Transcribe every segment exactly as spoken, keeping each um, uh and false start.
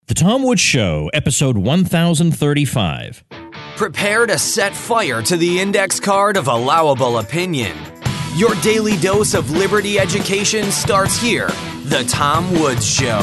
The Tom Woods Show, episode one thousand thirty-five. Prepare to set fire to the index card of allowable opinion. Your daily dose of liberty education starts here. The Tom Woods Show.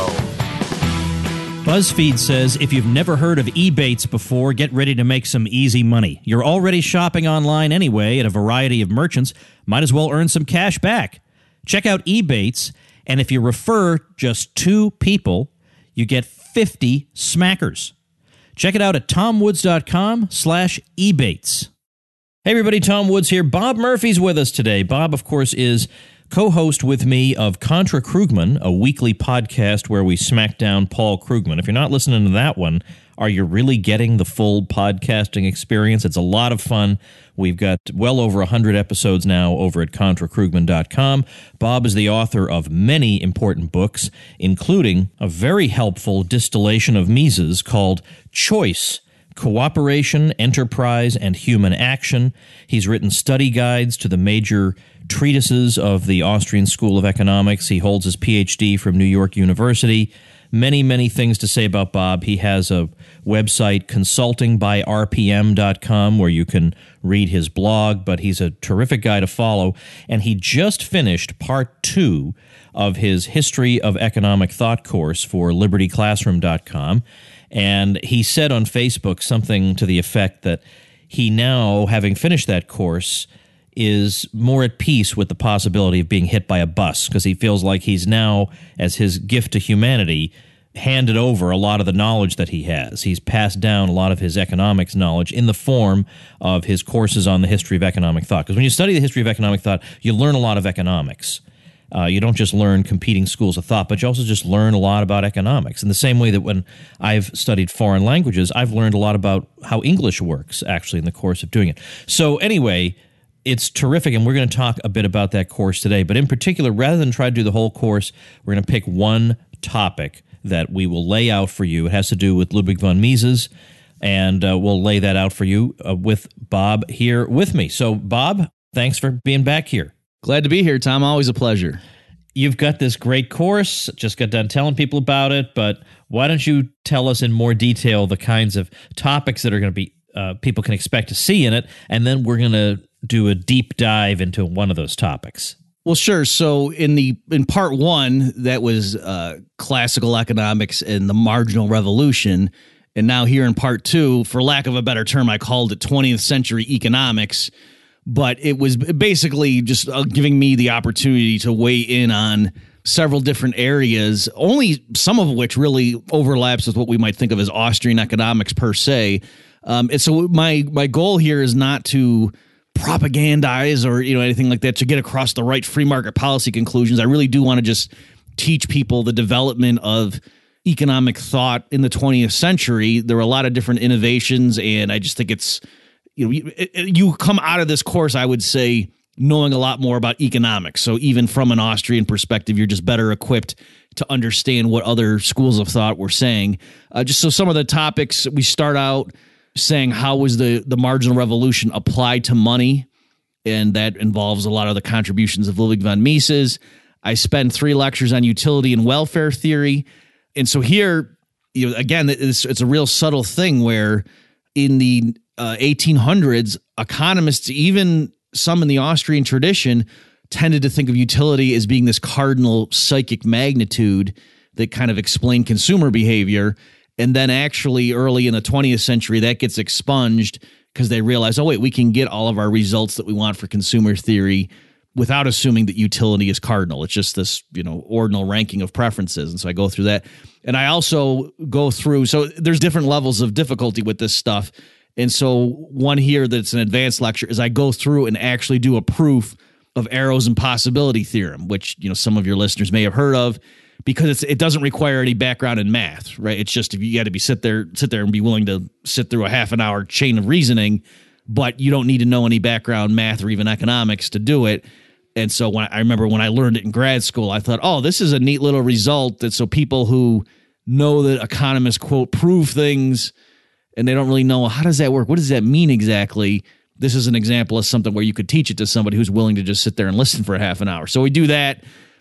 BuzzFeed says if you've never heard of Ebates before, get ready to make some easy money. You're already shopping online anyway at a variety of merchants. Might as well earn some cash back. Check out Ebates, and if you refer just two people, you get fifty smackers. Check it out at tomwoods.com slash ebates. Hey everybody, Tom Woods here. Bob Murphy's with us today. Bob, of course, is co-host with me of Contra Krugman, a weekly podcast where we smack down Paul Krugman. If you're not listening to that one, are you really getting the full podcasting experience? It's a lot of fun. We've got well over one hundred episodes now over at contra krugman dot com. Bob is the author of many important books, including a very helpful distillation of Mises called Choice: Cooperation, Enterprise, and Human Action. He's written study guides to the major treatises of the Austrian School of Economics. He holds his P H D from New York University. Many, many things to say about Bob. He has a website, consulting by r p m dot com, where you can read his blog, but he's a terrific guy to follow. And he just finished part two of his History of Economic Thought course for liberty classroom dot com. And he said on Facebook something to the effect that he now, having finished that course, is more at peace with the possibility of being hit by a bus, because he feels like he's now, as his gift to humanity, handed over a lot of the knowledge that he has. He's passed down a lot of his economics knowledge in the form of his courses on the history of economic thought. Because when you study the history of economic thought, you learn a lot of economics. Uh, you don't just learn competing schools of thought, but you also just learn a lot about economics. In the same way that when I've studied foreign languages, I've learned a lot about how English works, actually, in the course of doing it. So anyway, it's terrific, and we're going to talk a bit about that course today. But in particular, rather than try to do the whole course, we're going to pick one topic that we will lay out for you. It has to do with Ludwig von Mises, and uh, we'll lay that out for you uh, with Bob here with me. So, Bob, thanks for being back here. Glad to be here, Tom. Always a pleasure. You've got this great course. Just got done telling people about it, but why don't you tell us in more detail the kinds of topics that are going to be uh, people can expect to see in it, and then we're going to do a deep dive into one of those topics. Well, sure. So in the in part one, that was uh, classical economics and the marginal revolution. And now here in part two, for lack of a better term, I called it twentieth century economics. But it was basically just uh, giving me the opportunity to weigh in on several different areas, only some of which really overlaps with what we might think of as Austrian economics per se. Um, and so my my goal here is not to propagandize or, you know, anything like that to get across the right free market policy conclusions. I really do want to just teach people the development of economic thought in the twentieth century. There were a lot of different innovations, and I just think it's, you know, you, you come out of this course, I would say, knowing a lot more about economics. So even from an Austrian perspective, you're just better equipped to understand what other schools of thought were saying. Uh, just so some of the topics, we start out saying how was the, the marginal revolution applied to money, and that involves a lot of the contributions of Ludwig von Mises. I spend three lectures on utility and welfare theory. And so here, you know, again, it's, it's a real subtle thing where in the uh, eighteen hundreds, economists, even some in the Austrian tradition, tended to think of utility as being this cardinal psychic magnitude that kind of explained consumer behavior. And then actually early in the twentieth century, that gets expunged because they realize, oh, wait, we can get all of our results that we want for consumer theory without assuming that utility is cardinal. It's just this, you know, ordinal ranking of preferences. And so I go through that. And I also go through, so there's different levels of difficulty with this stuff. And so one here that's an advanced lecture is I go through and actually do a proof of Arrow's impossibility theorem, which, you know, some of your listeners may have heard of, because it's, it doesn't require any background in math, right? It's just, if you got to be sit there, sit there and be willing to sit through a half an hour chain of reasoning, but you don't need to know any background math or even economics to do it. And so when I remember when I learned it in grad school, I thought, oh, this is a neat little result that so people who know that economists, quote, prove things and they don't really know, how does that work? What does that mean exactly? This is an example of something where you could teach it to somebody who's willing to just sit there and listen for a half an hour. So we do that.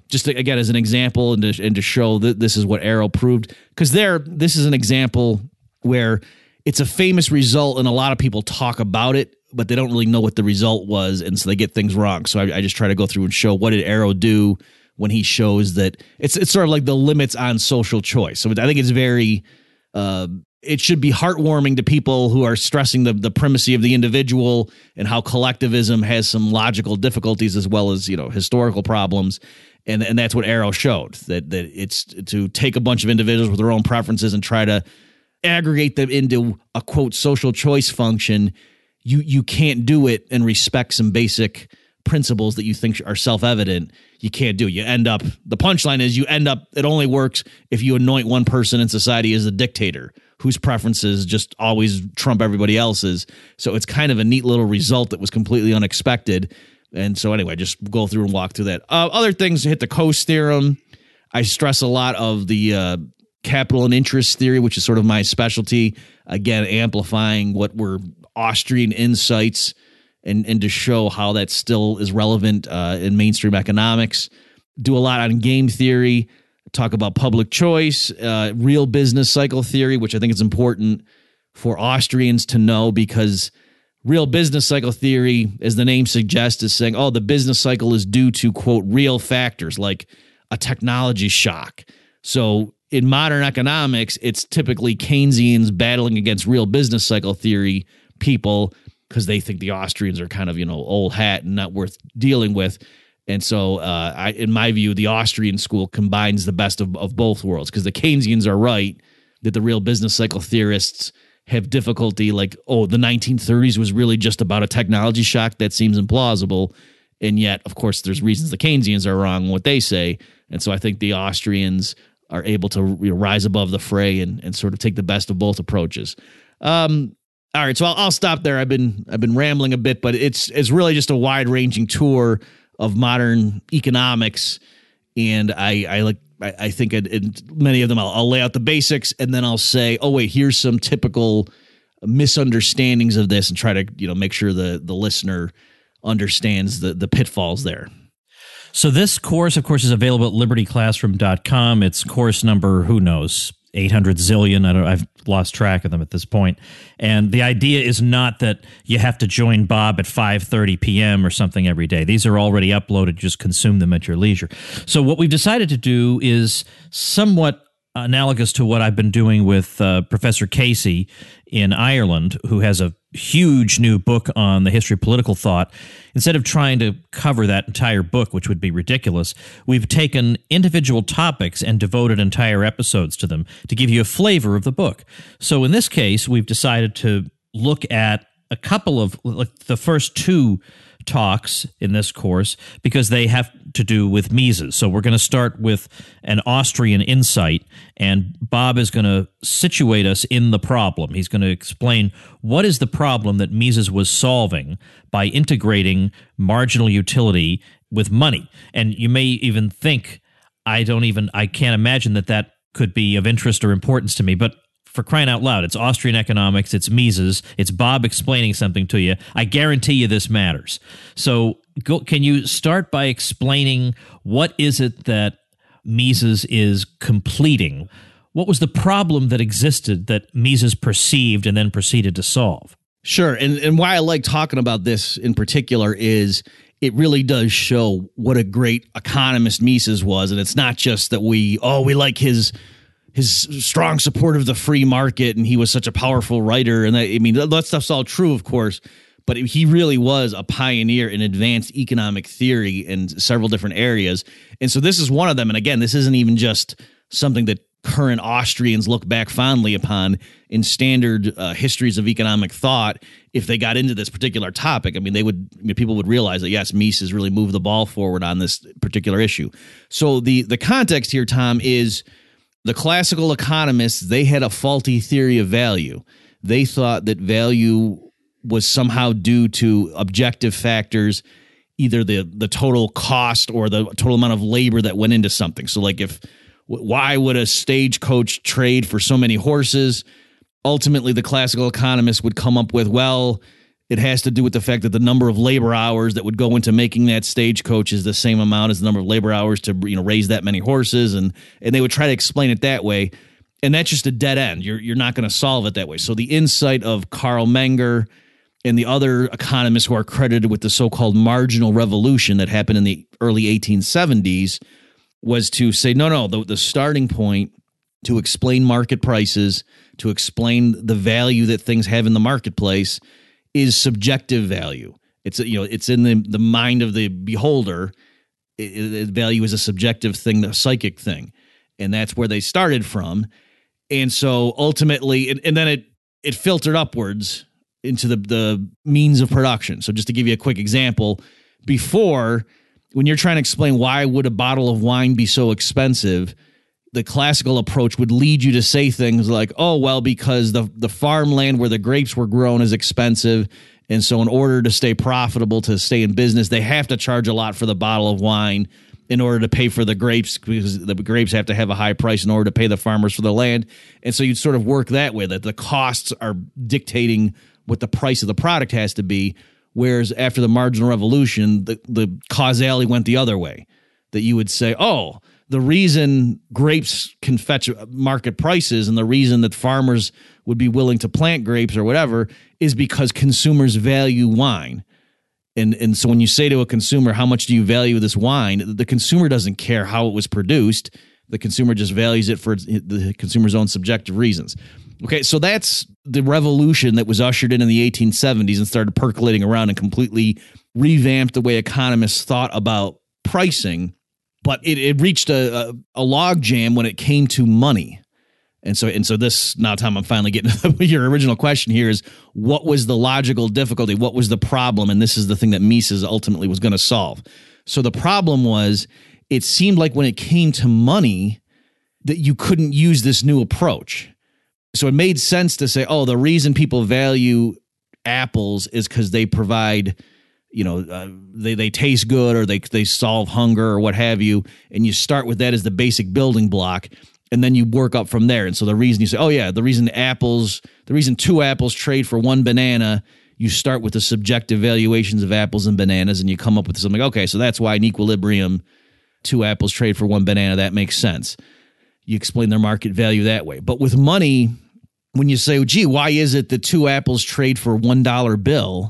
just to, again, as an example and to, and to show that this is what Arrow proved. Because there, this is an example where it's a famous result and a lot of people talk about it, but they don't really know what the result was, and so they get things wrong. So I, I just try to go through and show what did Arrow do when he shows that it's it's sort of like the limits on social choice. So I think it's very, uh, it should be heartwarming to people who are stressing the the primacy of the individual and how collectivism has some logical difficulties as well as, you know, historical problems. And and that's what Arrow showed, that that it's to take a bunch of individuals with their own preferences and try to aggregate them into a, quote, social choice function. You you can't do it and respect some basic principles that you think are self-evident. You can't do. You end up, the punchline is you end up, it only works if you anoint one person in society as a dictator whose preferences just always trump everybody else's. So it's kind of a neat little result that was completely unexpected. And so anyway, just go through and walk through that. Uh, other things, hit the Coase theorem. I stress a lot of the uh, capital and interest theory, which is sort of my specialty. Again, amplifying what were Austrian insights and, and to show how that still is relevant uh, in mainstream economics. Do a lot on game theory, talk about public choice, uh, real business cycle theory, which I think is important for Austrians to know, because real business cycle theory, as the name suggests, is saying, oh, the business cycle is due to, quote, real factors like a technology shock. So in modern economics, it's typically Keynesians battling against real business cycle theory people because they think the Austrians are kind of, you know, old hat and not worth dealing with. And so uh, I, in my view, the Austrian school combines the best of, of both worlds, because the Keynesians are right that the real business cycle theorists have difficulty, like, oh, the nineteen thirties was really just about a technology shock. That seems implausible. And yet, of course, there's reasons the Keynesians are wrong in what they say. And so I think the Austrians are able to, you know, rise above the fray and, and sort of take the best of both approaches. Um, all right, so I'll, I'll stop there. I've been I've been rambling a bit, but it's it's really just a wide ranging tour of modern economics, and I I like I, I think it, it, many of them I'll, I'll lay out the basics, and then I'll say, oh wait, here's some typical misunderstandings of this, and try to, you know, make sure the the listener understands the the pitfalls there. So this course, of course, is available at liberty classroom dot com. It's course number, who knows, eight hundred zillion. I don't, I've lost track of them at this point. And the idea is not that you have to join Bob at five thirty p.m. or something every day. These are already uploaded. Just consume them at your leisure. So what we've decided to do is somewhat analogous to what I've been doing with uh, Professor Casey in Ireland, who has a huge new book on the history of political thought. Instead of trying to cover that entire book, which would be ridiculous, we've taken individual topics and devoted entire episodes to them to give you a flavor of the book. So in this case, we've decided to look at a couple of, like, the first two talks in this course, because they have to do with Mises. So we're going to start with an Austrian insight, and Bob is going to situate us in the problem. He's going to explain what is the problem that Mises was solving by integrating marginal utility with money. And you may even think, I don't even, I can't imagine that that could be of interest or importance to me, but for crying out loud, it's Austrian economics, it's Mises, it's Bob explaining something to you. I guarantee you this matters. So go, can you start by explaining what is it that Mises is completing? What was the problem that existed that Mises perceived and then proceeded to solve? Sure, and, and why I like talking about this in particular is it really does show what a great economist Mises was, and it's not just that we, oh, we like his... his strong support of the free market, and he was such a powerful writer. And that, I mean, that stuff's all true, of course, but he really was a pioneer in advanced economic theory in several different areas. And so this is one of them. And again, this isn't even just something that current Austrians look back fondly upon in standard uh, histories of economic thought. If they got into this particular topic, I mean, they would, I mean, people would realize that, yes, Mises really moved the ball forward on this particular issue. So the the context here, Tom, is the classical economists, they had a faulty theory of value. They thought that value was somehow due to objective factors, either the, the total cost or the total amount of labor that went into something. So like if, why would a stagecoach trade for so many horses? Ultimately, the classical economists would come up with, well, It has to do with the fact that the number of labor hours that would go into making that stagecoach is the same amount as the number of labor hours to, you know, raise that many horses. And, and they would try to explain it that way. And that's just a dead end. You're, you're not going to solve it that way. So the insight of Carl Menger and the other economists who are credited with the so-called marginal revolution that happened in the early eighteen seventies was to say, no, no, the, the starting point to explain market prices, to explain the value that things have in the marketplace is subjective value. It's, you know, it's in the, the mind of the beholder. It, it, value is a subjective thing, a psychic thing. And that's where they started from. And so ultimately, and, and then it it filtered upwards into the, the means of production. So just to give you a quick example, before, when you're trying to explain why would a bottle of wine be so expensive, the classical approach would lead you to say things like, oh, well, because the, the farmland where the grapes were grown is expensive. And so in order to stay profitable, to stay in business, they have to charge a lot for the bottle of wine in order to pay for the grapes, because the grapes have to have a high price in order to pay the farmers for the land. And so you'd sort of work that way, that the costs are dictating what the price of the product has to be. Whereas after the marginal revolution, the, the causality went the other way, that you would say, oh, the reason grapes can fetch market prices and the reason that farmers would be willing to plant grapes or whatever is because consumers value wine. And and so when you say to a consumer, how much do you value this wine? The consumer doesn't care how it was produced. The consumer just values it for the consumer's own subjective reasons. Okay, so that's the revolution that was ushered in in the eighteen seventies and started percolating around and completely revamped the way economists thought about pricing. But it, it reached a, a, a log jam when it came to money. And so, and so this, now Tom, I'm finally getting to your original question here is, what was the logical difficulty? What was the problem? And this is the thing that Mises ultimately was going to solve. So the problem was, it seemed like when it came to money that you couldn't use this new approach. So it made sense to say, oh, the reason people value apples is because they provide, you know, uh, they, they taste good, or they, they solve hunger or what have you. And you start with that as the basic building block. And then you work up from there. And so the reason you say, oh, yeah, the reason apples, the reason two apples trade for one banana, you start with the subjective valuations of apples and bananas, and you come up with something. Okay, so that's why in equilibrium, two apples trade for one banana. That makes sense. You explain their market value that way. But with money, when you say, oh, gee, why is it that two apples trade for one dollar bill?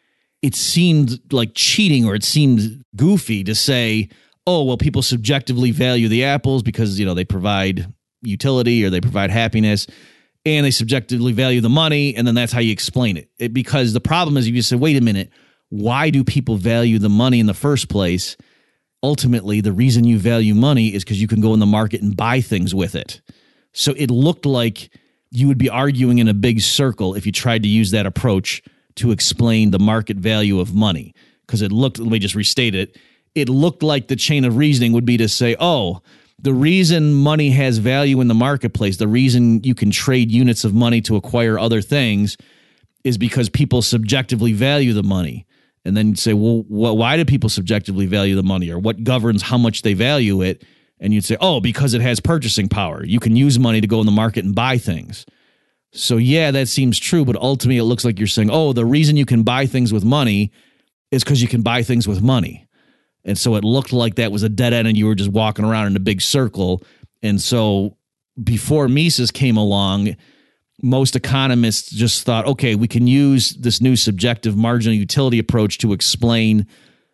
It seemed like cheating, or it seemed goofy to say, oh, well, people subjectively value the apples because, you know, they provide utility or they provide happiness, and they subjectively value the money, and then that's how you explain it. it because the problem is, if you say, wait a minute, why do people value the money in the first place? Ultimately, the reason you value money is because you can go in the market and buy things with it. So it looked like you would be arguing in a big circle if you tried to use that approach to explain the market value of money, because it looked, let me just restate it, it looked like the chain of reasoning would be to say, oh, the reason money has value in the marketplace, the reason you can trade units of money to acquire other things is because people subjectively value the money. And then you'd say, well, wh- why do people subjectively value the money, or what governs how much they value it? And you'd say, oh, because it has purchasing power. You can use money to go in the market and buy things. So yeah, that seems true, but ultimately it looks like you're saying, oh, the reason you can buy things with money is because you can buy things with money. And so it looked like that was a dead end and you were just walking around in a big circle. And so before Mises came along, most economists just thought, okay, we can use this new subjective marginal utility approach to explain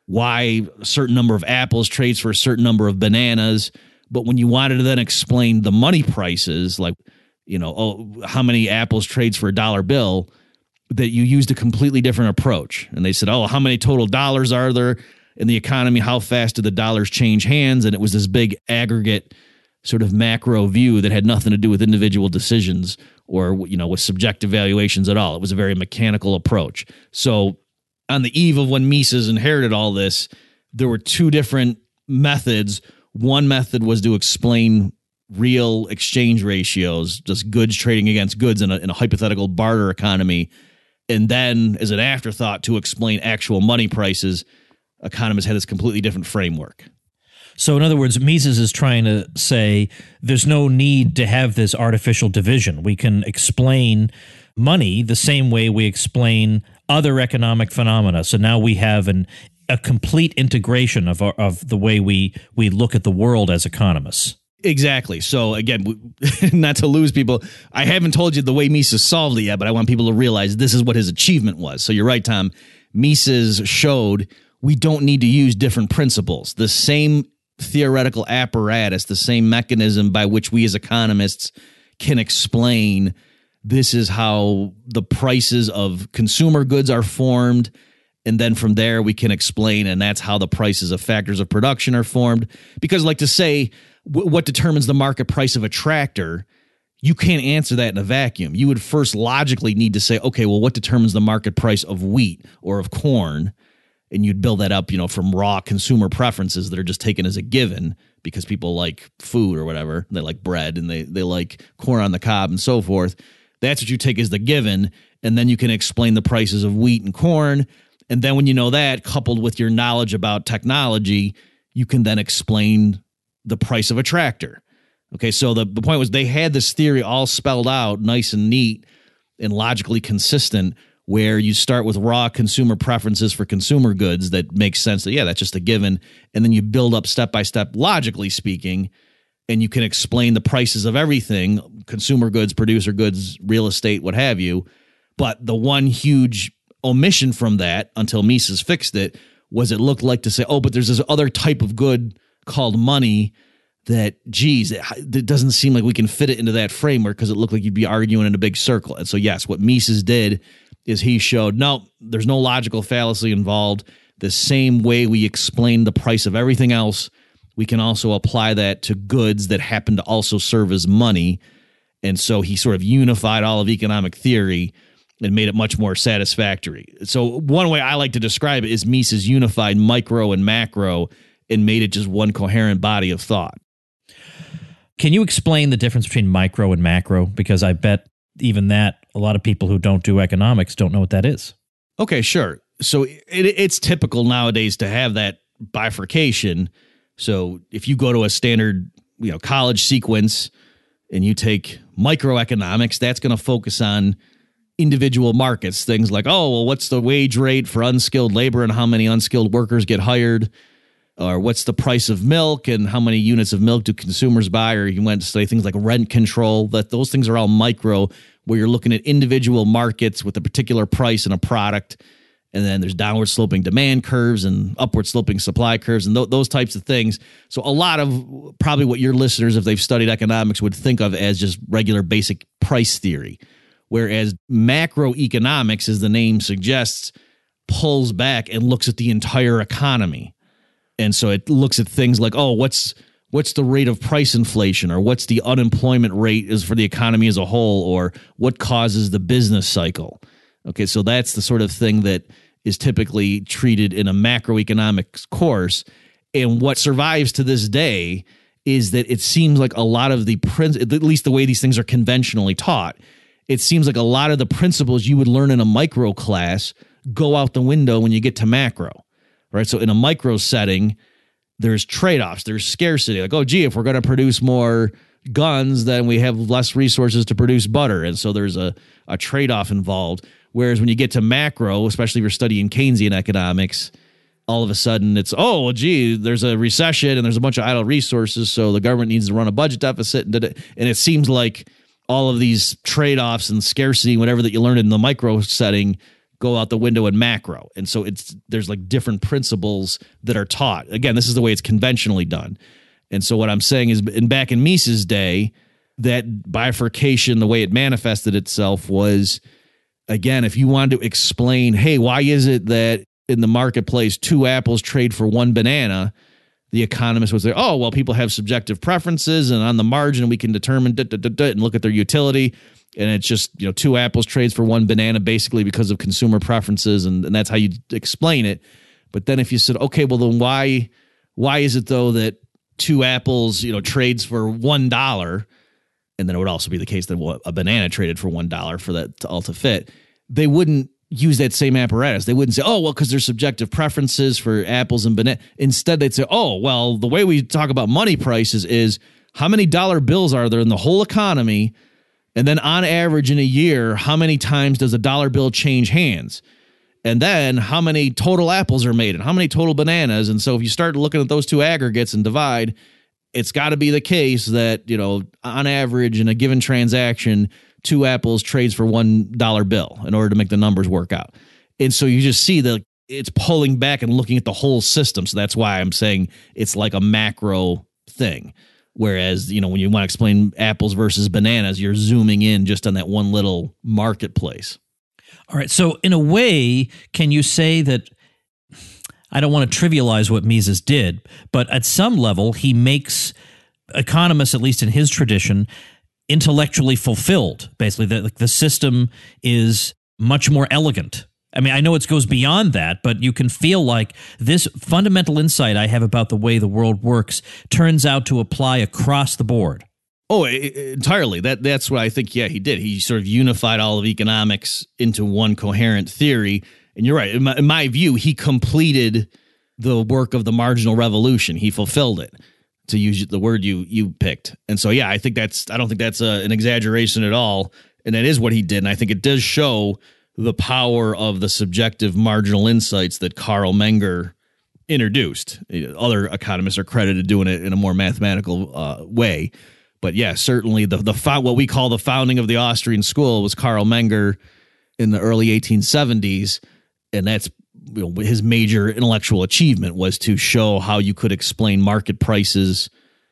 why a certain number of apples trades for a certain number of bananas. But when you wanted to then explain the money prices, like, you know, oh, how many apples trades for a dollar bill, that you used a completely different approach. And they said, oh, how many total dollars are there in the economy? How fast do the dollars change hands? And it was this big aggregate sort of macro view that had nothing to do with individual decisions or, you know, with subjective valuations at all. It was a very mechanical approach. So on the eve of when Mises inherited all this, there were two different methods. One method was to explain real exchange ratios, just goods trading against goods in a, in a hypothetical barter economy. And then as an afterthought, to explain actual money prices, economists had this completely different framework. So in other words, Mises is trying to say there's no need to have this artificial division. We can explain money the same way we explain other economic phenomena. So now we have an a complete integration of our, of the way we we look at the world as economists. Exactly. So again, not to lose people, I haven't told you the way Mises solved it yet, but I want people to realize this is what his achievement was. So you're right, Tom. Mises showed we don't need to use different principles. The same theoretical apparatus, the same mechanism by which we as economists can explain this is how the prices of consumer goods are formed. And then from there, we can explain, and that's how the prices of factors of production are formed. Because like to say, w- what determines the market price of a tractor, you can't answer that in a vacuum. You would first logically need to say, okay, well, what determines the market price of wheat or of corn? And you'd build that up, you know, from raw consumer preferences that are just taken as a given because people like food or whatever. They like bread and they, they like corn on the cob and so forth. That's what you take as the given. And then you can explain the prices of wheat and corn. And then when you know that, coupled with your knowledge about technology, you can then explain the price of a tractor. Okay, so the, the point was they had this theory all spelled out, nice and neat and logically consistent, where you start with raw consumer preferences for consumer goods that makes sense that, yeah, that's just a given. And then you build up step by step, logically speaking, and you can explain the prices of everything, consumer goods, producer goods, real estate, what have you. But the one huge omission from that, until Mises fixed it, was it looked like to say, oh, but there's this other type of good called money that, geez, it, it doesn't seem like we can fit it into that framework because it looked like you'd be arguing in a big circle. And so, yes, what Mises did is he showed, no, there's no logical fallacy involved. The same way we explain the price of everything else, we can also apply that to goods that happen to also serve as money. And so he sort of unified all of economic theory and made it much more satisfactory. So one way I like to describe it is Mises unified micro and macro and made it just one coherent body of thought. Can you explain the difference between micro and macro? Because I bet even that, a lot of people who don't do economics don't know what that is. Okay, sure. So it, it's typical nowadays to have that bifurcation. So if you go to a standard, you know, college sequence and you take microeconomics, that's going to focus on individual markets, things like, oh, well, what's the wage rate for unskilled labor and how many unskilled workers get hired? Or what's the price of milk and how many units of milk do consumers buy? Or you went to say things like rent control, that those things are all micro, where you're looking at individual markets with a particular price and a product. And then there's downward sloping demand curves and upward sloping supply curves and th- those types of things. So a lot of probably what your listeners, if they've studied economics, would think of as just regular basic price theory. Whereas macroeconomics, as the name suggests, pulls back and looks at the entire economy. And so it looks at things like, oh, what's what's the rate of price inflation, or what's the unemployment rate is for the economy as a whole, or what causes the business cycle. Okay, so that's the sort of thing that is typically treated in a macroeconomics course. And what survives to this day is that it seems like a lot of the, at least the way these things are conventionally taught, it seems like a lot of the principles you would learn in a micro class go out the window when you get to macro, right? So in a micro setting, there's trade-offs, there's scarcity. Like, oh, gee, if we're going to produce more guns, then we have less resources to produce butter. And so there's a, a trade-off involved. Whereas when you get to macro, especially if you're studying Keynesian economics, all of a sudden it's, oh, well, gee, there's a recession and there's a bunch of idle resources, so the government needs to run a budget deficit. And it seems like all of these trade-offs and scarcity, whatever that you learned in the micro setting, go out the window in macro. And so it's there's like different principles that are taught. Again, this is the way it's conventionally done. And so what I'm saying is, in back in Mises' day, that bifurcation, the way it manifested itself was, again, if you wanted to explain, hey, why is it that in the marketplace two apples trade for one banana, the economist would say, oh, well, people have subjective preferences, and on the margin we can determine da, da, da, da, and look at their utility. And it's just, you know, two apples trades for one banana basically because of consumer preferences, and, and that's how you explain it. But then if you said, okay, well, then why why is it, though, that two apples, you know, trades for one dollar, and then it would also be the case that a banana traded for one dollar for that to all to fit, they wouldn't use that same apparatus. They wouldn't say, oh, well, because there's subjective preferences for apples and bananas. Instead, they'd say, oh, well, the way we talk about money prices is how many dollar bills are there in the whole economy? And then on average in a year, how many times does a dollar bill change hands? And then how many total apples are made and how many total bananas. And so if you start looking at those two aggregates and divide, it's got to be the case that, you know, on average in a given transaction, two apples trades for one dollar bill in order to make the numbers work out. And so you just see that it's pulling back and looking at the whole system. So that's why I'm saying it's like a macro thing. Whereas, you know, when you want to explain apples versus bananas, you're zooming in just on that one little marketplace. All right. So in a way, can you say that, I don't want to trivialize what Mises did, but at some level, he makes economists, at least in his tradition, intellectually fulfilled. Basically, the, like the system is much more elegant. I mean, I know it goes beyond that, but you can feel like this fundamental insight I have about the way the world works turns out to apply across the board. Oh, entirely. That that's what I think. Yeah, he did. He sort of unified all of economics into one coherent theory. And you're right. In my, in my view, he completed the work of the marginal revolution. He fulfilled it, to use the word you you picked. And so, yeah, I think that's. I don't think that's a, an exaggeration at all. And that is what he did. And I think it does show the power of the subjective marginal insights that Carl Menger introduced. Other economists are credited doing it in a more mathematical uh, way. But yeah, certainly the the what we call the founding of the Austrian school was Carl Menger in the early eighteen seventies, and that's, you know, his major intellectual achievement was to show how you could explain market prices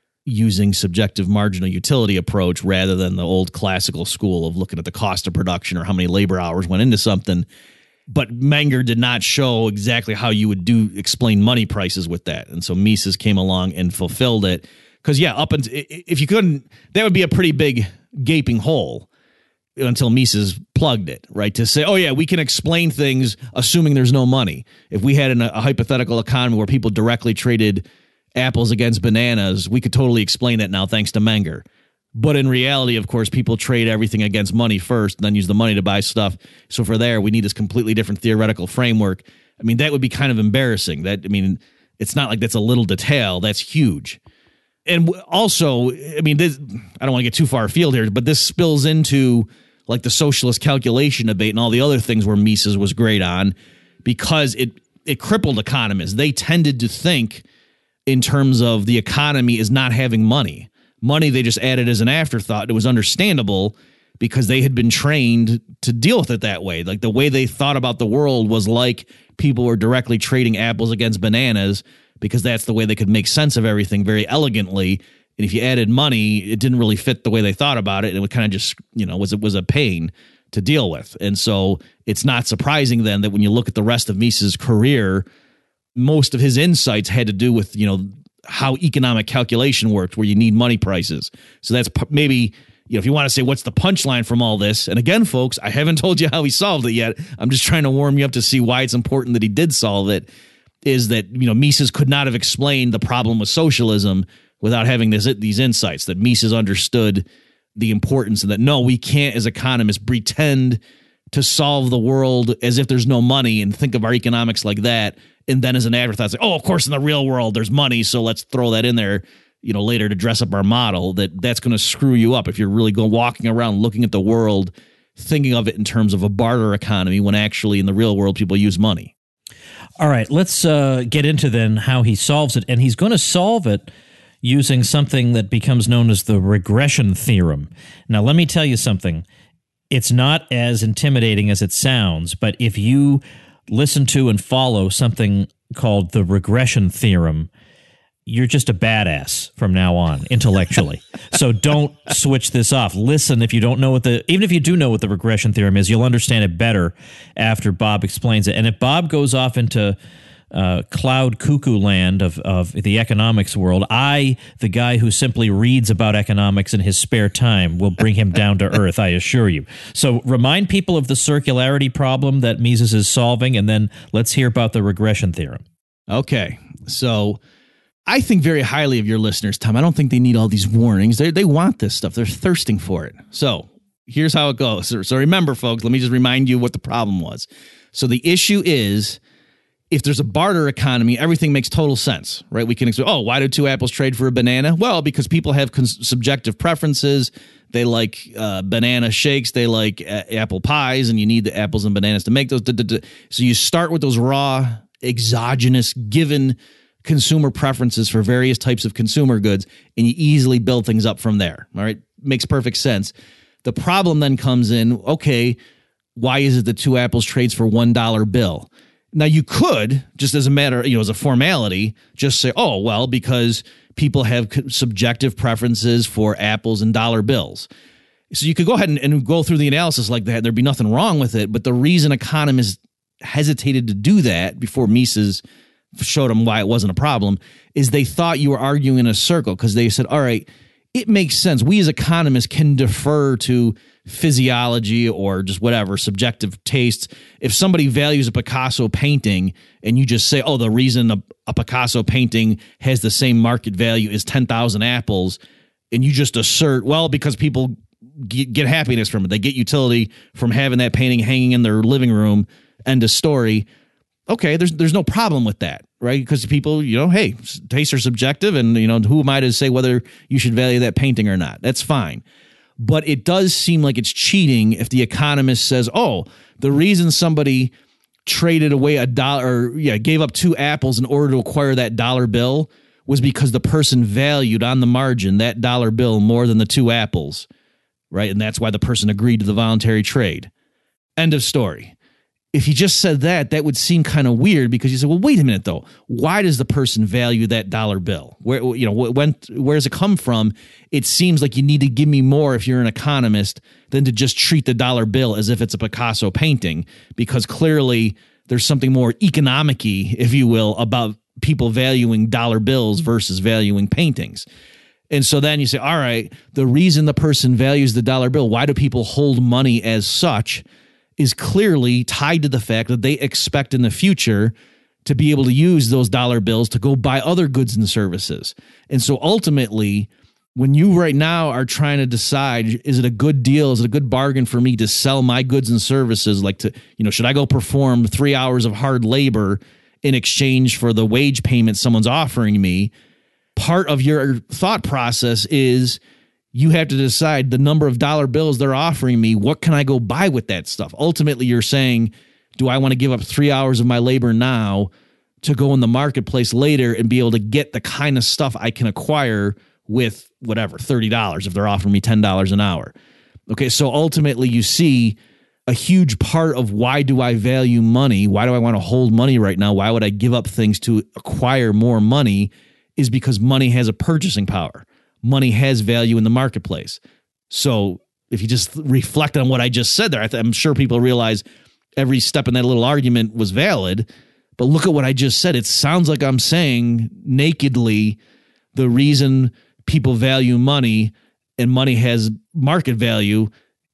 using subjective marginal utility approach rather than the old classical school of looking at the cost of production or how many labor hours went into something. But Menger did not show exactly how you would do explain money prices with that, and so Mises came along and fulfilled it. Because, yeah, up until, if you couldn't, that would be a pretty big gaping hole until Mises plugged it, right? To say, oh, yeah, we can explain things assuming there's no money. If we had an, a hypothetical economy where people directly traded apples against bananas, we could totally explain that now thanks to Menger. But in reality, of course, people trade everything against money first and then use the money to buy stuff. So for there, we need this completely different theoretical framework. I mean, that would be kind of embarrassing. That I mean, it's not like that's a little detail. That's huge. And also, I mean, this, I don't want to get too far afield here, but this spills into like the socialist calculation debate and all the other things where Mises was great on, because it it crippled economists. They tended to think in terms of the economy as not having money. Money they just added as an afterthought. It was understandable because they had been trained to deal with it that way. Like the way they thought about the world was like people were directly trading apples against bananas, because that's the way they could make sense of everything very elegantly. And if you added money, it didn't really fit the way they thought about it. And it would kind of just, you know, was it was a pain to deal with. And so it's not surprising then that when you look at the rest of Mises' career, most of his insights had to do with, you know, how economic calculation worked, where you need money prices. So that's maybe, you know, if you want to say what's the punchline from all this. And again, folks, I haven't told you how he solved it yet. I'm just trying to warm you up to see why it's important that he did solve it. Is that, you know, Mises could not have explained the problem with socialism without having this, these insights, that Mises understood the importance, and that, no, we can't as economists pretend to solve the world as if there's no money and think of our economics like that. And then as an afterthought, say, oh, of course, in the real world, there's money, so let's throw that in there, you know, later to dress up our model. That that's going to screw you up if you're really go walking around looking at the world, thinking of it in terms of a barter economy, when actually in the real world, people use money. All right, let's uh, get into then how he solves it. And he's going to solve it using something that becomes known as the regression theorem. Now, let me tell you something. It's not as intimidating as it sounds, but if you listen to and follow something called the regression theorem, you're just a badass from now on, intellectually. So don't switch this off. Listen, if you don't know what the, even if you do know what the regression theorem is, you'll understand it better after Bob explains it. And if Bob goes off into uh, cloud cuckoo land of, of the economics world, I, the guy who simply reads about economics in his spare time, will bring him down to earth, I assure you. So remind people of the circularity problem that Mises is solving, and then let's hear about the regression theorem. Okay, so I think very highly of your listeners, Tom. I don't think they need all these warnings. They they want this stuff. They're thirsting for it. So here's how it goes. So, so remember, folks, let me just remind you what the problem was. So the issue is, if there's a barter economy, everything makes total sense, right? We can explain, oh, why do two apples trade for a banana? Well, because people have cons- subjective preferences. They like uh, banana shakes. They like a- apple pies, and you need the apples and bananas to make those. Da, da, da. So you start with those raw, exogenous, given consumer preferences for various types of consumer goods, and you easily build things up from there. All right, makes perfect sense. The problem then comes in, okay, why is it that two apples trades for one dollar bill? Now, you could, just as a matter, you know, as a formality, just say, oh, well, because people have subjective preferences for apples and dollar bills. So you could go ahead and, and go through the analysis like that. There'd be nothing wrong with it. But the reason economists hesitated to do that before Mises showed them why it wasn't a problem is they thought you were arguing in a circle, because they said, all right, it makes sense. We as economists can defer to physiology or just whatever, subjective tastes. If somebody values a Picasso painting and you just say, oh, the reason a, a Picasso painting has the same market value as ten thousand apples, and you just assert, well, because people get, get happiness from it. They get utility from having that painting hanging in their living room, end of story. Okay, there's there's no problem with that, right? Because people, you know, hey, tastes are subjective, and, you know, who am I to say whether you should value that painting or not? That's fine. But it does seem like it's cheating if the economist says, oh, the reason somebody traded away a dollar, or yeah, gave up two apples in order to acquire that dollar bill was because the person valued on the margin that dollar bill more than the two apples, right? And that's why the person agreed to the voluntary trade. End of story. If you just said that, that would seem kind of weird, because you say, well, wait a minute, though. Why does the person value that dollar bill? Where, you know, when, where does it come from? It seems like you need to give me more if you're an economist than to just treat the dollar bill as if it's a Picasso painting, because clearly there's something more economic-y, if you will, about people valuing dollar bills versus valuing paintings. And so then you say, all right, the reason the person values the dollar bill, why do people hold money as such, is clearly tied to the fact that they expect in the future to be able to use those dollar bills to go buy other goods and services. And so ultimately, when you right now are trying to decide, is it a good deal? Is it a good bargain for me to sell my goods and services? Like, to, you know, should I go perform three hours of hard labor in exchange for the wage payment someone's offering me? Part of your thought process is, you have to decide the number of dollar bills they're offering me. What can I go buy with that stuff? Ultimately, you're saying, do I want to give up three hours of my labor now to go in the marketplace later and be able to get the kind of stuff I can acquire with whatever, thirty dollars if they're offering me ten dollars an hour? Okay, so ultimately you see a huge part of why do I value money? Why do I want to hold money right now? Why would I give up things to acquire more money? Is because money has a purchasing power. Money has value in the marketplace. So if you just reflect on what I just said there, I th- I'm sure people realize every step in that little argument was valid. But look at what I just said. It sounds like I'm saying nakedly the reason people value money and money has market value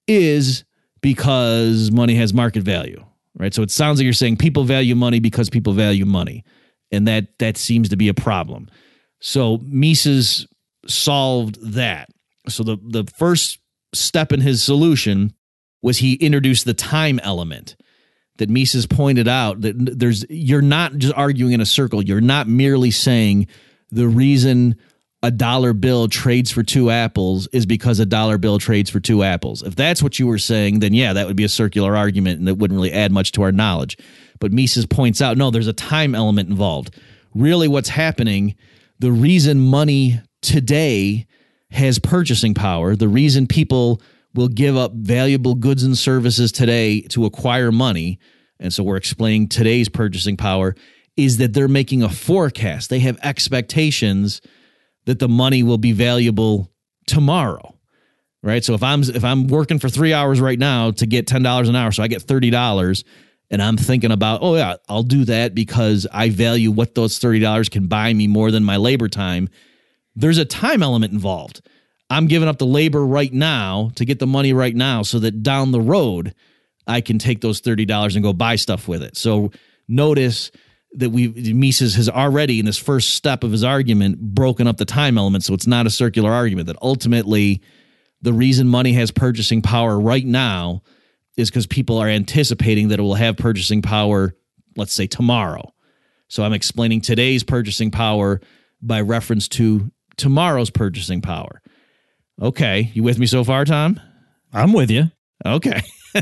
is because money has market value, right? So it sounds like you're saying people value money because people value money. And that that seems to be a problem. So Mises solved that. So the, the first step in his solution was he introduced the time element that Mises pointed out that there's, you're not just arguing in a circle. You're not merely saying the reason a dollar bill trades for two apples is because a dollar bill trades for two apples. If that's what you were saying, then yeah, that would be a circular argument and it wouldn't really add much to our knowledge. But Mises points out, no, there's a time element involved. Really what's happening, the reason money today has purchasing power, the reason people will give up valuable goods and services today to acquire money, and so we're explaining today's purchasing power, is that they're making a forecast. They have expectations that the money will be valuable tomorrow, right? So if I'm if I'm working for three hours right now to get ten dollars an hour, so I get thirty dollars, and I'm thinking about, oh yeah, I'll do that because I value what those thirty dollars can buy me more than my labor time. There's a time element involved. I'm giving up the labor right now to get the money right now so that down the road, I can take those thirty dollars and go buy stuff with it. So notice that we Mises has already, in this first step of his argument, broken up the time element. So it's not a circular argument, that ultimately the reason money has purchasing power right now is because people are anticipating that it will have purchasing power, let's say tomorrow. So I'm explaining today's purchasing power by reference to tomorrow's purchasing power. Okay. You with me so far, Tom? I'm with you. Okay.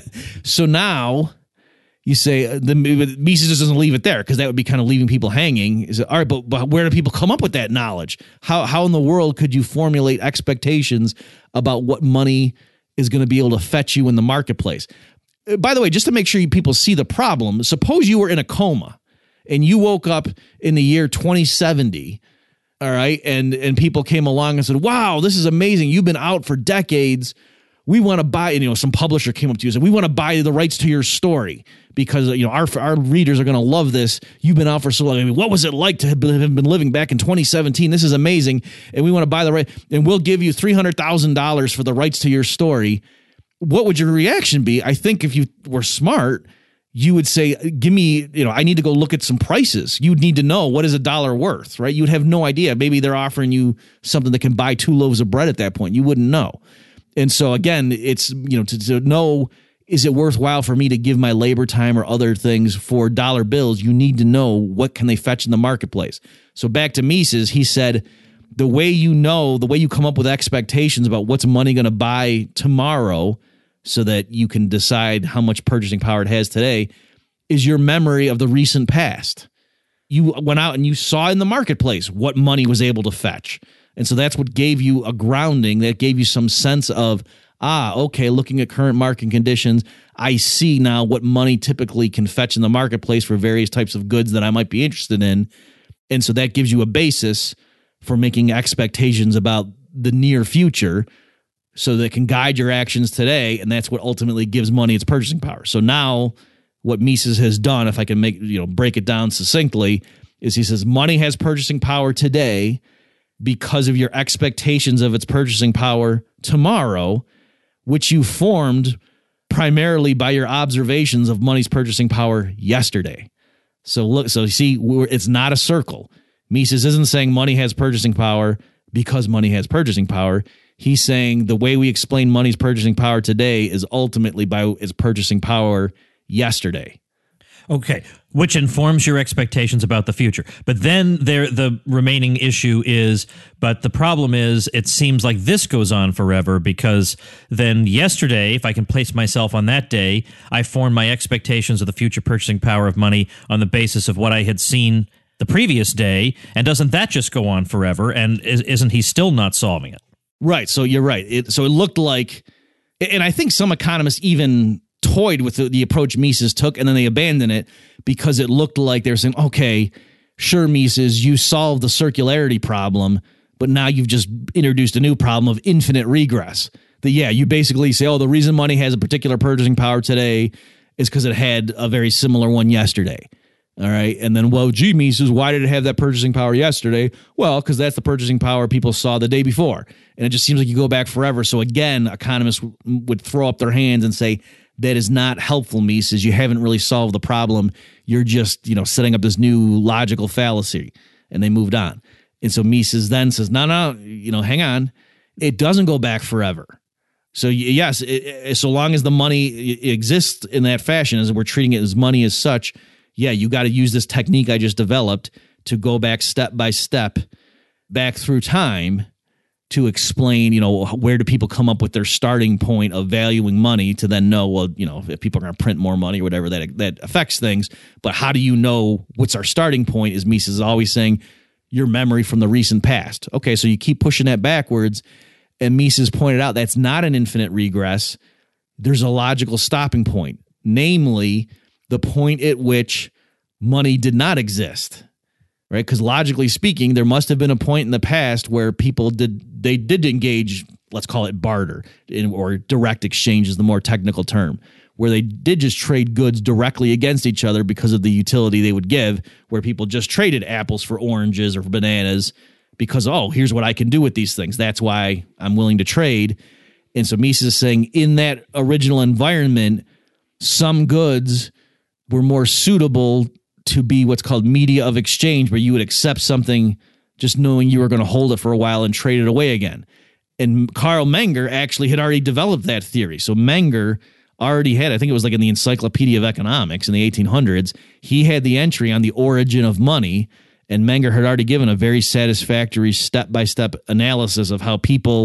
So now you say uh, the Mises just doesn't leave it there because that would be kind of leaving people hanging. Is it, all right, but, but where do people come up with that knowledge? How how in the world could you formulate expectations about what money is going to be able to fetch you in the marketplace? Uh, By the way, just to make sure you people see the problem, suppose you were in a coma and you woke up in the year twenty seventy, all right, and and people came along and said, wow, this is amazing. You've been out for decades. We want to buy, and, you know, some publisher came up to you and said, we want to buy the rights to your story because, you know, our our readers are going to love this. You've been out for so long. I mean, what was it like to have been, have been living back in twenty seventeen? This is amazing. And we want to buy the right, and we'll give you three hundred thousand dollars for the rights to your story. What would your reaction be? I think if you were smart, you would say, give me, you know, I need to go look at some prices. You'd need to know what is a dollar worth, right? You'd have no idea. Maybe they're offering you something that can buy two loaves of bread at that point. You wouldn't know. And so again, it's, you know, to, to know, is it worthwhile for me to give my labor time or other things for dollar bills? You need to know what can they fetch in the marketplace. So back to Mises, he said, the way you know, the way you come up with expectations about what's money going to buy tomorrow so that you can decide how much purchasing power it has today is your memory of the recent past. You went out and you saw in the marketplace what money was able to fetch. And so that's what gave you a grounding, that gave you some sense of, ah, okay, looking at current market conditions, I see now what money typically can fetch in the marketplace for various types of goods that I might be interested in. And so that gives you a basis for making expectations about the near future so that can guide your actions today. And that's what ultimately gives money its purchasing power. So now what Mises has done, if I can make, you know, break it down succinctly, is he says money has purchasing power today because of your expectations of its purchasing power tomorrow, which you formed primarily by your observations of money's purchasing power yesterday. So look, so you see, we're, it's not a circle. Mises isn't saying money has purchasing power because money has purchasing power. He's saying the way we explain money's purchasing power today is ultimately by its purchasing power yesterday. Okay, which informs your expectations about the future. But then there, the remaining issue is, but the problem is, it seems like this goes on forever because then yesterday, if I can place myself on that day, I formed my expectations of the future purchasing power of money on the basis of what I had seen the previous day. And doesn't that just go on forever? And is, isn't he still not solving it? Right. So you're right. It, so it looked like, and I think some economists even toyed with the, the approach Mises took, and then they abandoned it because it looked like they're saying, okay, sure, Mises, you solved the circularity problem, but now you've just introduced a new problem of infinite regress. That, yeah, you basically say, oh, the reason money has a particular purchasing power today is because it had a very similar one yesterday. All right. And then, well, gee, Mises, why did it have that purchasing power yesterday? Well, because that's the purchasing power people saw the day before. And it just seems like you go back forever. So again, economists w- would throw up their hands and say, that is not helpful, Mises. You haven't really solved the problem. You're just, you know, setting up this new logical fallacy. And they moved on. And so Mises then says, no, no, you know, hang on. It doesn't go back forever. So yes, it, it, so long as the money exists in that fashion, as we're treating it as money as such, yeah, you got to use this technique I just developed to go back step by step back through time to explain, you know, where do people come up with their starting point of valuing money to then know, well, you know, if people are going to print more money or whatever, that that affects things. But how do you know what's our starting point? Is Mises is always saying your memory from the recent past. Okay, so you keep pushing that backwards. And Mises pointed out that's not an infinite regress. There's a logical stopping point, namely the point at which money did not exist. Right, because logically speaking, there must have been a point in the past where people did they did engage, let's call it barter, in, or direct exchange is the more technical term, where they did just trade goods directly against each other because of the utility they would give, where people just traded apples for oranges or for bananas because, oh, here's what I can do with these things. That's why I'm willing to trade. And so Mises is saying in that original environment, some goods were more suitable to be what's called media of exchange, where you would accept something just knowing you were going to hold it for a while and trade it away again. And Carl Menger actually had already developed that theory. So Menger already had, I think it was like in the Encyclopedia of Economics in the eighteen hundreds, he had the entry on the origin of money, and Menger had already given a very satisfactory step-by-step analysis of how people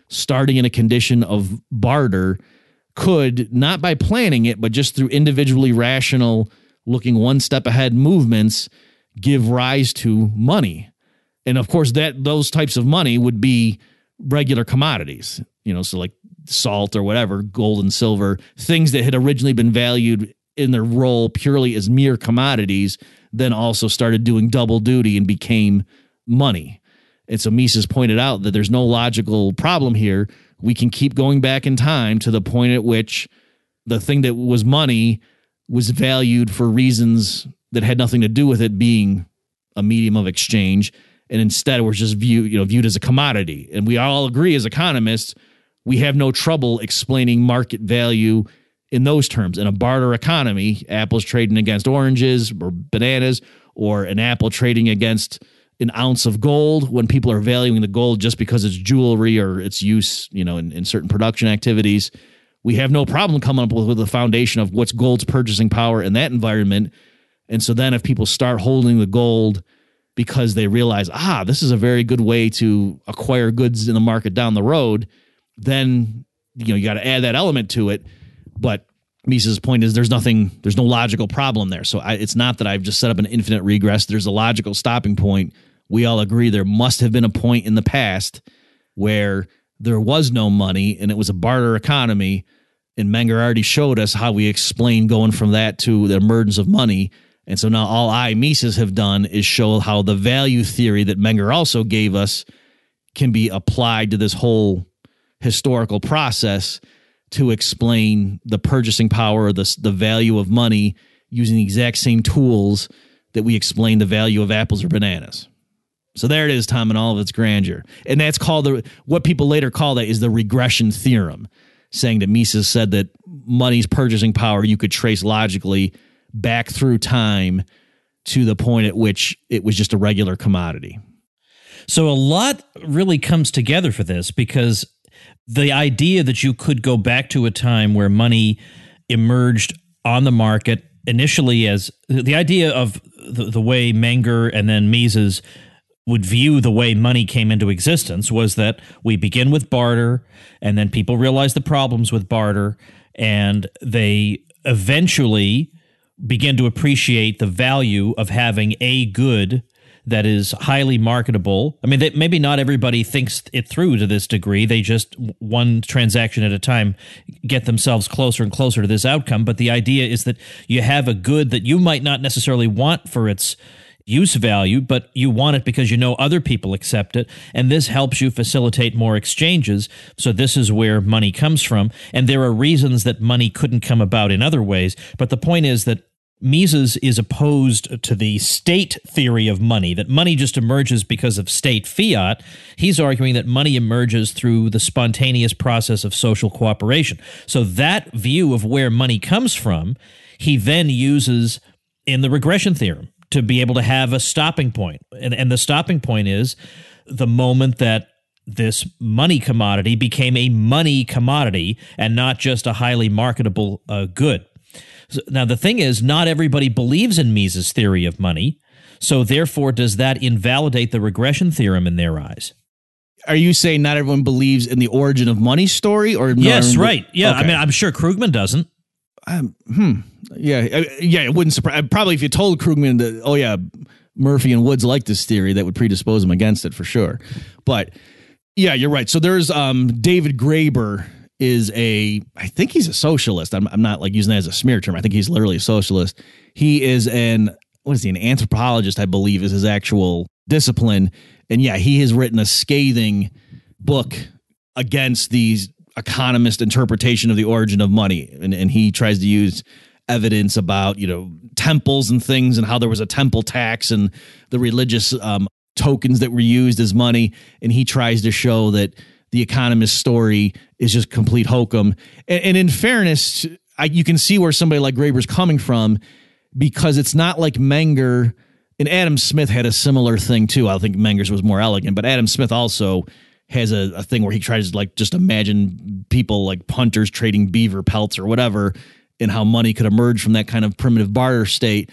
starting in a condition of barter could, not by planning it, but just through individually rational, looking one step ahead movements, give rise to money. And of course, that those types of money would be regular commodities, you know, so like salt or whatever, gold and silver, things that had originally been valued in their role purely as mere commodities, then also started doing double duty and became money. And so Mises pointed out that there's no logical problem here. We can keep going back in time to the point at which the thing that was money was valued for reasons that had nothing to do with it being a medium of exchange, and instead was just viewed, you know, viewed as a commodity. And we all agree as economists, we have no trouble explaining market value in those terms. In a barter economy, apples trading against oranges or bananas, or an apple trading against an ounce of gold, when people are valuing the gold just because it's jewelry or its use, you know, in, in certain production activities, we have no problem coming up with, with the foundation of what's gold's purchasing power in that environment. And so then if people start holding the gold because they realize, ah, this is a very good way to acquire goods in the market down the road, then, you know, you got to add that element to it. But Mises' point is there's nothing, there's no logical problem there. So I, it's not that I've just set up an infinite regress. There's a logical stopping point. We all agree there must have been a point in the past where there was no money and it was a barter economy. And Menger already showed us how we explain going from that to the emergence of money. And so now all I, Mises, have done is show how the value theory that Menger also gave us can be applied to this whole historical process to explain the purchasing power, the, the value of money using the exact same tools that we explain the value of apples or bananas. So there it is, Tom, in all of its grandeur. And that's called the, what people later call that is the regression theorem, saying that Mises said that money's purchasing power you could trace logically back through time to the point at which it was just a regular commodity. So a lot really comes together for this, because the idea that you could go back to a time where money emerged on the market initially as the idea of the, the way Menger and then Mises would view the way money came into existence was that we begin with barter, and then people realize the problems with barter, and they eventually begin to appreciate the value of having a good that is highly marketable. I mean, they, maybe not everybody thinks it through to this degree. They just, one transaction at a time, get themselves closer and closer to this outcome. But the idea is that you have a good that you might not necessarily want for its use value, but you want it because you know other people accept it, and this helps you facilitate more exchanges. So this is where money comes from, and there are reasons that money couldn't come about in other ways, but the point is that Mises is opposed to the state theory of money, that money just emerges because of state fiat. He's arguing that money emerges through the spontaneous process of social cooperation. So that view of where money comes from, he then uses in the regression theorem to be able to have a stopping point. And, and the stopping point is the moment that this money commodity became a money commodity and not just a highly marketable uh, good. So, now, the thing is, not everybody believes in Mises' theory of money, so therefore does that invalidate the regression theorem in their eyes? Are you saying not everyone believes in the origin of money story? Or yes, right. Yeah, okay. I mean, I'm sure Krugman doesn't. Um, hmm. Yeah, yeah. It wouldn't surprise. Probably if you told Krugman that, oh yeah, Murphy and Woods like this theory, that would predispose him against it for sure. But yeah, you're right. So there's um, David Graeber is a, I think he's a socialist. I'm, I'm not like using that as a smear term. I think he's literally a socialist. He is an, what is he? An anthropologist, I believe, is his actual discipline. And yeah, he has written a scathing book against these economist interpretation of the origin of money. And, and he tries to use evidence about, you know, temples and things and how there was a temple tax and the religious um, tokens that were used as money. And he tries to show that the economist story is just complete hokum. And, and in fairness, I, you can see where somebody like Graeber's coming from, because it's not like Menger, and Adam Smith had a similar thing too. I think Menger's was more elegant, but Adam Smith also has a, a thing where he tries to like just imagine people like punters trading beaver pelts or whatever, and how money could emerge from that kind of primitive barter state.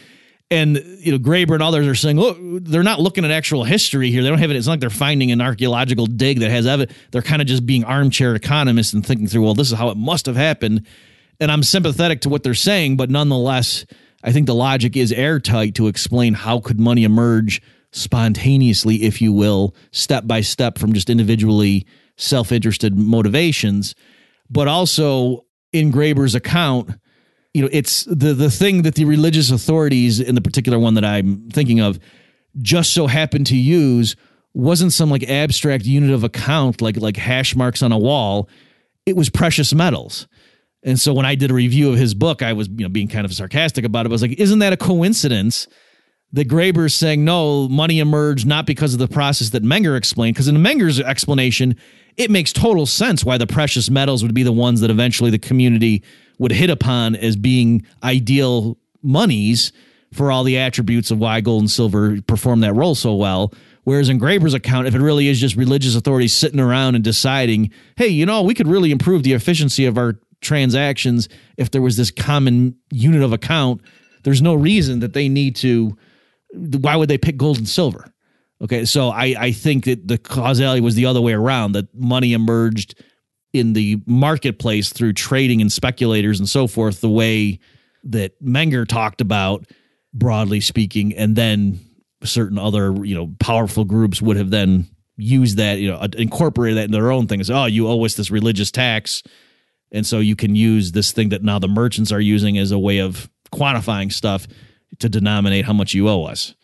And, you know, Graeber and others are saying, look, they're not looking at actual history here. They don't have it. It's not like they're finding an archaeological dig that has evidence. They're kind of just being armchair economists and thinking through, well, this is how it must have happened. And I'm sympathetic to what they're saying, but nonetheless, I think the logic is airtight to explain how could money emerge spontaneously, if you will, step by step from just individually self-interested motivations. But also in Graeber's account, you know, it's the the thing that the religious authorities, in the particular one that I'm thinking of, just so happened to use wasn't some like abstract unit of account like like hash marks on a wall. It was precious metals. And so when I did a review of his book, I was, you know, being kind of sarcastic about it. I was like, isn't that a coincidence that Graeber's saying, no, money emerged not because of the process that Menger explained? Because in Menger's explanation, it makes total sense why the precious metals would be the ones that eventually the community would hit upon as being ideal monies for all the attributes of why gold and silver perform that role so well. Whereas in Graeber's account, if it really is just religious authorities sitting around and deciding, hey, you know, we could really improve the efficiency of our transactions if there was this common unit of account, there's no reason that they need to, why would they pick gold and silver? Okay, so I, I think that the causality was the other way around, that money emerged in the marketplace through trading and speculators and so forth, the way that Menger talked about, broadly speaking, and then certain other, you know, powerful groups would have then used that, you know, incorporated that in their own things. Oh, you owe us this religious tax, and so you can use this thing that now the merchants are using as a way of quantifying stuff to denominate how much you owe us.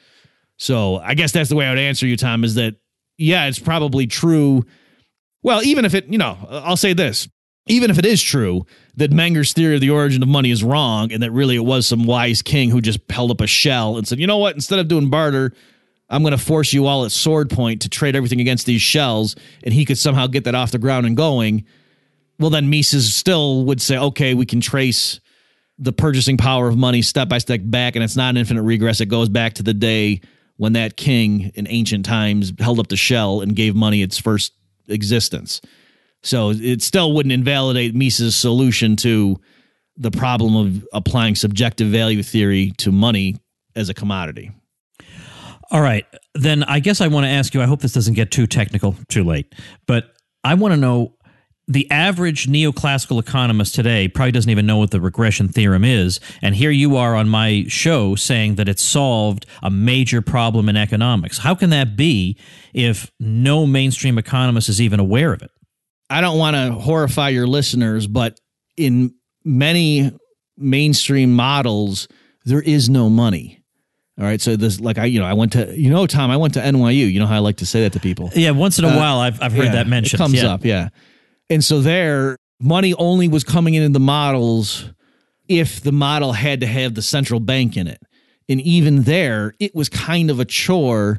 So I guess that's the way I would answer you, Tom, is that, yeah, it's probably true. Well, even if it, you know, I'll say this, even if it is true that Menger's theory of the origin of money is wrong and that really it was some wise king who just held up a shell and said, you know what, instead of doing barter, I'm going to force you all at sword point to trade everything against these shells, and he could somehow get that off the ground and going, well, then Mises still would say, okay, we can trace the purchasing power of money step by step back, and it's not an infinite regress. It goes back to the day when that king in ancient times held up the shell and gave money its first existence. So it still wouldn't invalidate Mises' solution to the problem of applying subjective value theory to money as a commodity. All right. Then I guess I want to ask you, I hope this doesn't get too technical too late, but I want to know, the average neoclassical economist today probably doesn't even know what the regression theorem is. And here you are on my show saying that it solved a major problem in economics. How can that be if no mainstream economist is even aware of it? I don't want to horrify your listeners, but in many mainstream models, there is no money. All right. So this, like I, you know, I went to, you know, Tom, I went to N Y U. You know how I like to say that to people. Yeah. Once in a uh, while, I've, I've heard yeah, that mentioned. It comes yeah. up. Yeah. And so there, money only was coming into the models if the model had to have the central bank in it. And even there, it was kind of a chore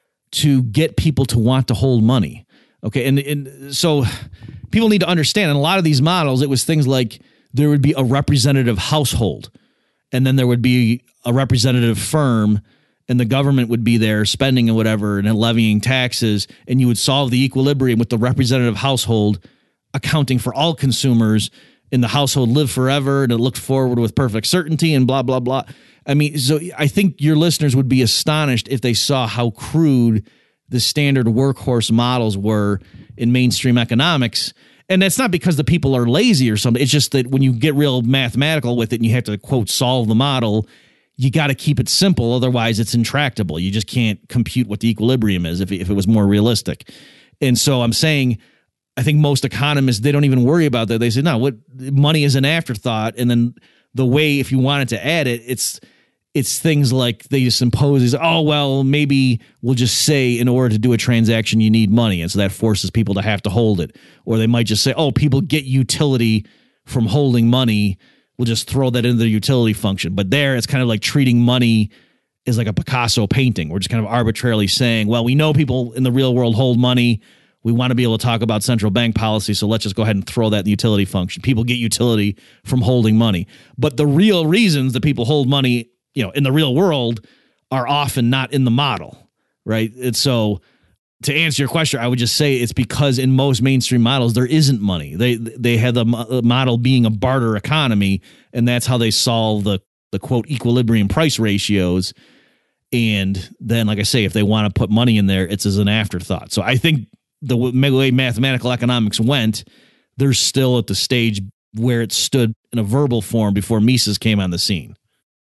to get people to want to hold money. Okay. And, and so people need to understand, in a lot of these models, it was things like there would be a representative household, and then there would be a representative firm, and the government would be there spending and whatever and levying taxes, and you would solve the equilibrium with the representative household accounting for all consumers, and the household lived forever and it looked forward with perfect certainty and blah, blah, blah. I mean, so I think your listeners would be astonished if they saw how crude the standard workhorse models were in mainstream economics. And that's not because the people are lazy or something. It's just that when you get real mathematical with it and you have to, quote, solve the model, you got to keep it simple. Otherwise, it's intractable. You just can't compute what the equilibrium is if, if it was more realistic. And so I'm saying, I think most economists, they don't even worry about that. They say, no, what money is an afterthought. And then the way, if you wanted to add it, it's it's things like they just impose, is, oh, well, maybe we'll just say in order to do a transaction, you need money. And so that forces people to have to hold it. Or they might just say, oh, people get utility from holding money. We'll just throw that into the utility function. But there, it's kind of like treating money as like a Picasso painting. We're just kind of arbitrarily saying, well, we know people in the real world hold money. We want to be able to talk about central bank policy, so let's just go ahead and throw that in the utility function. People get utility from holding money. But the real reasons that people hold money, you know, in the real world are often not in the model, right? And so to answer your question, I would just say it's because in most mainstream models, there isn't money. They they have the model being a barter economy, and that's how they solve the the quote equilibrium price ratios. And then, like I say, if they want to put money in there, it's as an afterthought. So I think the way mathematical economics went, they're still at the stage where it stood in a verbal form before Mises came on the scene.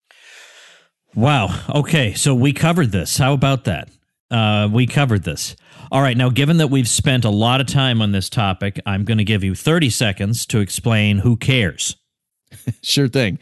Wow. Okay. So we covered this. How about that? Uh, we covered this. All right. Now, given that we've spent a lot of time on this topic, I'm going to give you thirty seconds to explain who cares. Sure thing.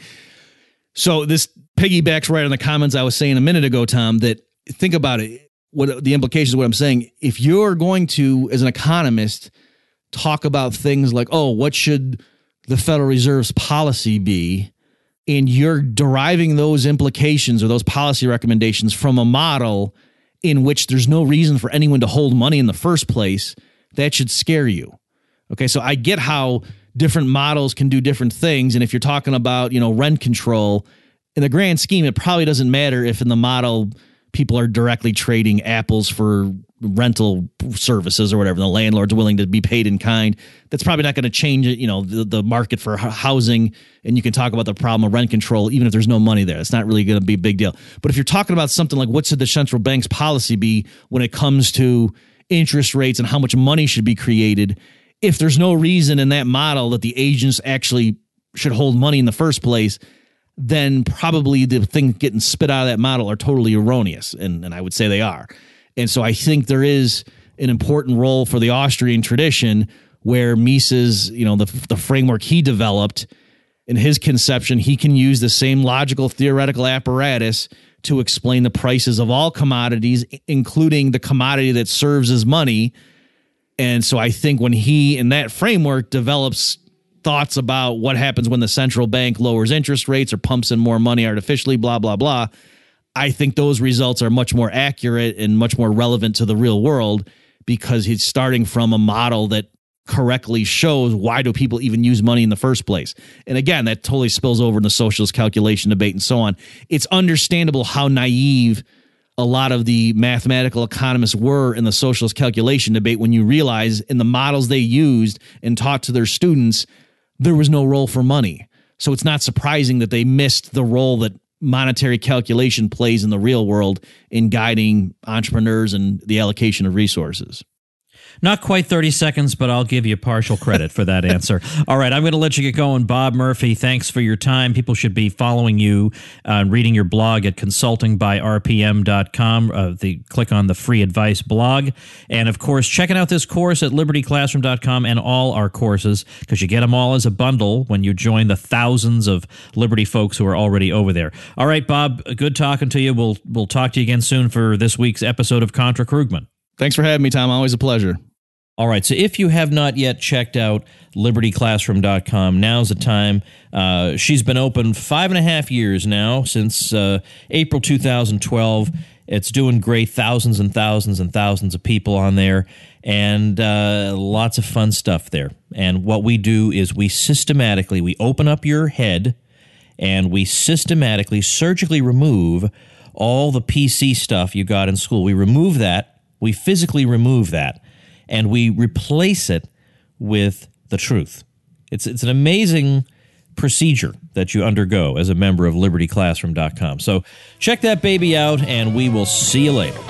So this piggybacks right on the comments I was saying a minute ago, Tom, that think about it. What the implications of what I'm saying, if you're going to, as an economist, talk about things like, oh, what should the Federal Reserve's policy be? And you're deriving those implications or those policy recommendations from a model in which there's no reason for anyone to hold money in the first place, that should scare you. Okay, so I get how different models can do different things. And if you're talking about, you know, rent control, in the grand scheme, it probably doesn't matter if in the model people are directly trading apples for rental services or whatever. The landlord's willing to be paid in kind. That's probably not going to change it, you know, the, the market for housing. And you can talk about the problem of rent control, even if there's no money there. It's not really going to be a big deal. But if you're talking about something like what should the central bank's policy be when it comes to interest rates and how much money should be created, if there's no reason in that model that the agents actually should hold money in the first place, then probably the things getting spit out of that model are totally erroneous. And, and I would say they are. And so I think there is an important role for the Austrian tradition where Mises, you know, the, the framework he developed in his conception, he can use the same logical theoretical apparatus to explain the prices of all commodities, including the commodity that serves as money. And so I think when he, in that framework, develops thoughts about what happens when the central bank lowers interest rates or pumps in more money artificially, blah, blah, blah, I think those results are much more accurate and much more relevant to the real world because he's starting from a model that correctly shows why do people even use money in the first place. And again, that totally spills over in the socialist calculation debate and so on. It's understandable how naive a lot of the mathematical economists were in the socialist calculation debate when you realize in the models they used and taught to their students, there was no role for money. So it's not surprising that they missed the role that monetary calculation plays in the real world in guiding entrepreneurs and the allocation of resources. Not quite thirty seconds, but I'll give you partial credit for that answer. All right, I'm going to let you get going. Bob Murphy, thanks for your time. People should be following you uh, and reading your blog at consulting by r p m dot com. Uh, the, click on the free advice blog. And, of course, checking out this course at liberty classroom dot com and all our courses because you get them all as a bundle when you join the thousands of Liberty folks who are already over there. All right, Bob, good talking to you. We'll, we'll talk to you again soon for this week's episode of Contra Krugman. Thanks for having me, Tom. Always a pleasure. All right, so if you have not yet checked out liberty classroom dot com, now's the time. Uh, she's been open five and a half years now, since uh, April two thousand twelve. It's doing great, thousands and thousands and thousands of people on there, and uh, lots of fun stuff there. And what we do is we systematically, we open up your head, and we systematically, surgically remove all the P C stuff you got in school. We remove that, we physically remove that, and we replace it with the truth. It's it's an amazing procedure that you undergo as a member of liberty classroom dot com. So check that baby out, and we will see you later.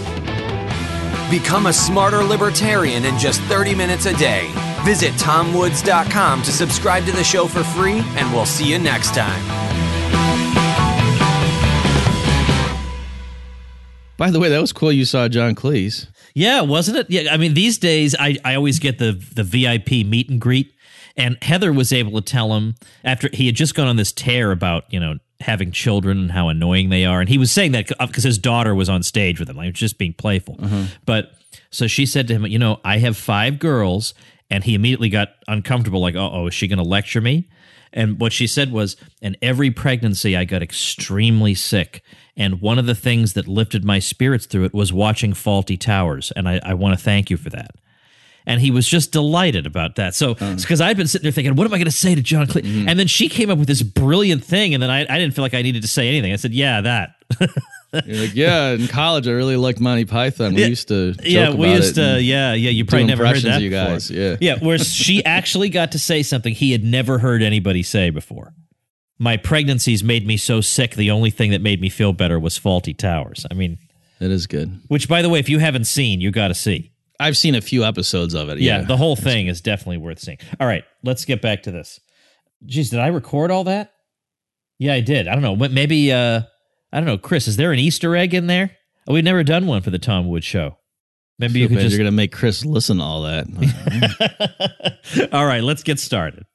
Become a smarter libertarian in just thirty minutes a day. Visit tom woods dot com to subscribe to the show for free, and we'll see you next time. By the way, that was cool you saw John Cleese. Yeah, wasn't it? Yeah, I mean, these days, I, I always get the the V I P meet and greet, and Heather was able to tell him, after he had just gone on this tear about, you know, having children and how annoying they are, and he was saying that because his daughter was on stage with him, like, just being playful. Uh-huh. But, so she said to him, you know, I have five girls, and he immediately got uncomfortable, like, uh-oh, is she going to lecture me? And what she said was, in every pregnancy, I got extremely sick. And one of the things that lifted my spirits through it was watching Fawlty Towers. And I, I want to thank you for that. And he was just delighted about that. So, because um, I'd been sitting there thinking, what am I going to say to John Cleese? Mm-hmm. And then she came up with this brilliant thing. And then I, I didn't feel like I needed to say anything. I said, yeah, that. You're like, yeah, in college, I really liked Monty Python. We yeah, used to joke yeah, we about used it to, yeah, yeah. You probably never heard that you before. guys, yeah, yeah. Where she actually got to say something he had never heard anybody say before. my pregnancies made me so sick, the only thing that made me feel better was Faulty Towers. I mean, it is good. Which, by the way, if you haven't seen, you got to see. I've seen a few episodes of it. Yeah, Yeah, the whole thing is definitely worth seeing. All right, let's get back to this. Geez, did I record all that? Yeah, I did. I don't know. Maybe, uh, I don't know. Chris, is there an Easter egg in there? Oh, we've never done one for the Tom Woods Show. Maybe you could just... You're going to make Chris listen to all that. All right, let's get started.